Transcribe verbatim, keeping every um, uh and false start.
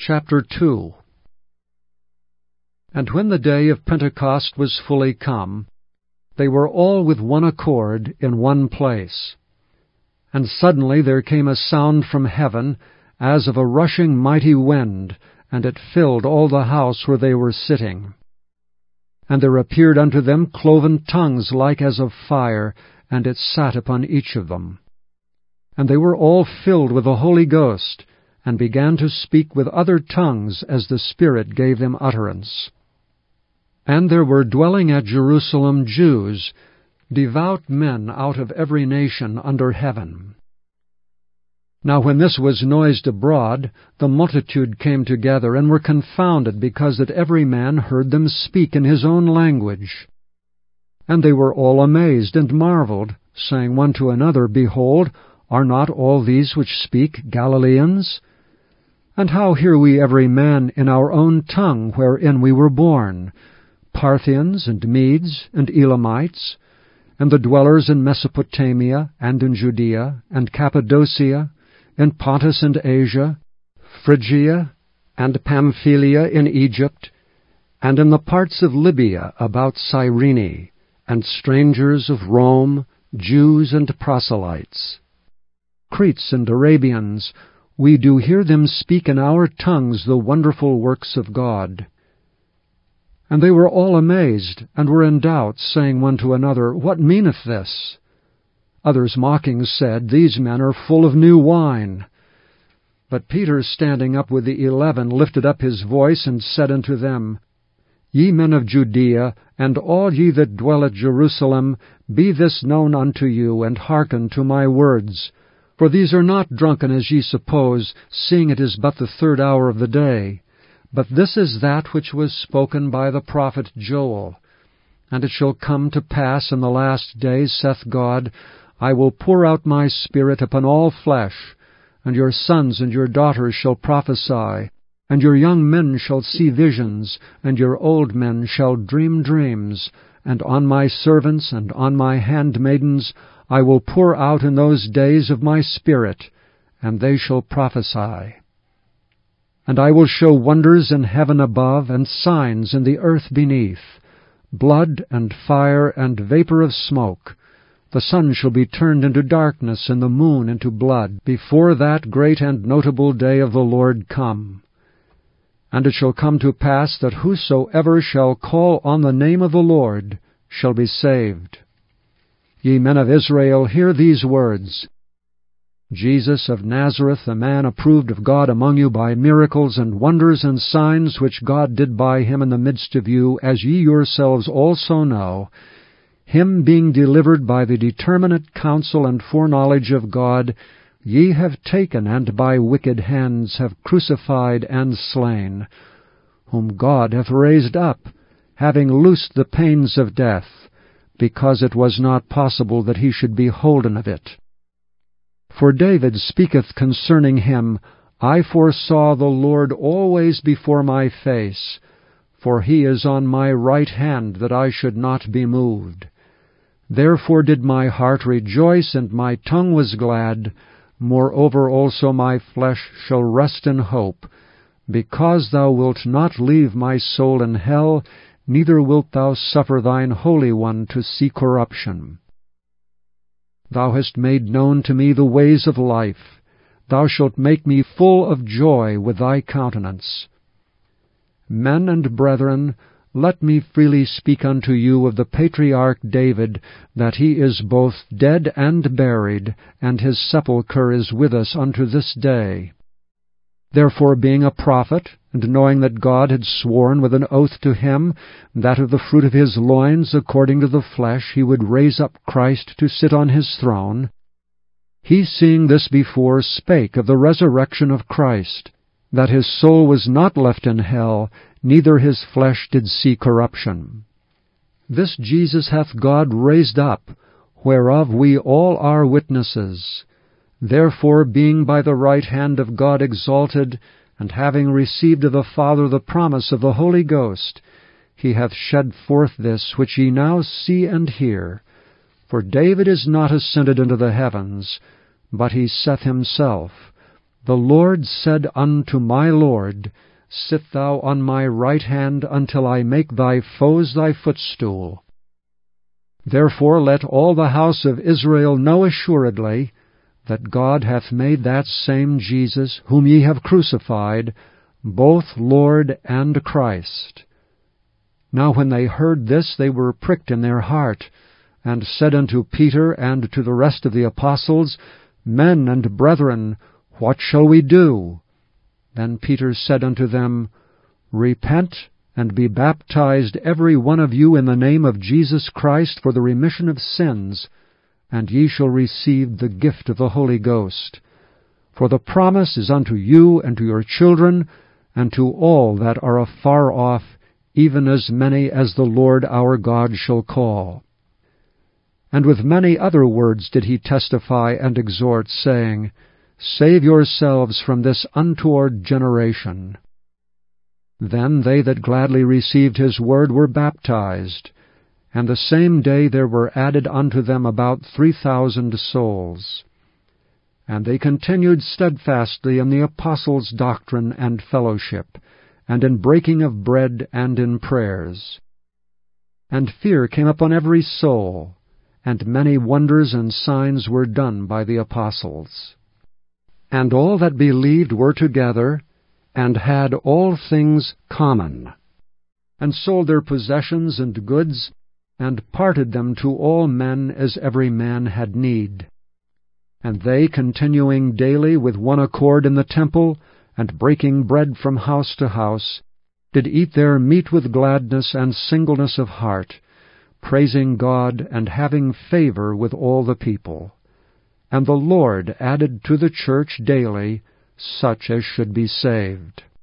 Chapter two. And when the day of Pentecost was fully come, they were all with one accord in one place. And suddenly there came a sound from heaven, as of a rushing mighty wind, and it filled all the house where they were sitting. And there appeared unto them cloven tongues like as of fire, and it sat upon each of them. And they were all filled with the Holy Ghost, and began to speak with other tongues as the Spirit gave them utterance. And there were dwelling at Jerusalem Jews, devout men out of every nation under heaven. Now when this was noised abroad, the multitude came together, and were confounded, because that every man heard them speak in his own language. And they were all amazed, and marveled, saying one to another, Behold, are not all these which speak Galileans? And how hear we every man in our own tongue wherein we were born? Parthians, and Medes, and Elamites, and the dwellers in Mesopotamia, and in Judea, and Cappadocia, in Pontus and Asia, Phrygia, and Pamphylia in Egypt, and in the parts of Libya about Cyrene, and strangers of Rome, Jews and proselytes. Cretes and Arabians, we do hear them speak in our tongues the wonderful works of God. And they were all amazed, and were in doubt, saying one to another, What meaneth this? Others mocking said, These men are full of new wine. But Peter, standing up with the eleven, lifted up his voice, and said unto them, Ye men of Judea, and all ye that dwell at Jerusalem, be this known unto you, and hearken to my words. For these are not drunken as ye suppose, seeing it is but the third hour of the day. But this is that which was spoken by the prophet Joel. And it shall come to pass in the last days, saith God, I will pour out my Spirit upon all flesh, and your sons and your daughters shall prophesy, and your young men shall see visions, and your old men shall dream dreams, and on my servants and on my handmaidens I will pour out in those days of my Spirit, and they shall prophesy. And I will show wonders in heaven above, and signs in the earth beneath, blood and fire and vapor of smoke. The sun shall be turned into darkness, and the moon into blood, before that great and notable day of the Lord come. And it shall come to pass that whosoever shall call on the name of the Lord shall be saved. Ye men of Israel, hear these words. Jesus of Nazareth, a man approved of God among you by miracles and wonders and signs which God did by him in the midst of you, as ye yourselves also know, him being delivered by the determinate counsel and foreknowledge of God, ye have taken, and by wicked hands have crucified and slain, whom God hath raised up, having loosed the pains of death, because it was not possible that he should be holden of it. For David speaketh concerning him, I foresaw the Lord always before my face, for he is on my right hand, that I should not be moved. Therefore did my heart rejoice, and my tongue was glad. Moreover also my flesh shall rest in hope, because thou wilt not leave my soul in hell, neither wilt thou suffer thine Holy One to see corruption. Thou hast made known to me the ways of life. Thou shalt make me full of joy with thy countenance. Men and brethren, let me freely speak unto you of the patriarch David, that he is both dead and buried, and his sepulchre is with us unto this day. Therefore, being a prophet, and knowing that God had sworn with an oath to him, that of the fruit of his loins, according to the flesh, he would raise up Christ to sit on his throne, he, seeing this before, spake of the resurrection of Christ, that his soul was not left in hell, neither his flesh did see corruption. This Jesus hath God raised up, whereof we all are witnesses. Therefore, being by the right hand of God exalted, and having received of the Father the promise of the Holy Ghost, he hath shed forth this which ye now see and hear. For David is not ascended into the heavens, but he saith himself, The Lord said unto my Lord, Sit thou on my right hand until I make thy foes thy footstool. Therefore let all the house of Israel know assuredly that God hath made that same Jesus, whom ye have crucified, both Lord and Christ. Now when they heard this, they were pricked in their heart, and said unto Peter and to the rest of the apostles, Men and brethren, what shall we do? Then Peter said unto them, Repent, and be baptized every one of you in the name of Jesus Christ for the remission of sins, and ye shall receive the gift of the Holy Ghost. For the promise is unto you and to your children, and to all that are afar off, even as many as the Lord our God shall call. And with many other words did he testify and exhort, saying, Save yourselves from this untoward generation. Then they that gladly received his word were baptized, and the same day there were added unto them about three thousand souls. And they continued steadfastly in the apostles' doctrine and fellowship, and in breaking of bread and in prayers. And fear came upon every soul, and many wonders and signs were done by the apostles. And all that believed were together, and had all things common, and sold their possessions and goods, and parted them to all men as every man had need. And they, continuing daily with one accord in the temple, and breaking bread from house to house, did eat their meat with gladness and singleness of heart, praising God and having favor with all the people. And the Lord added to the church daily such as should be saved.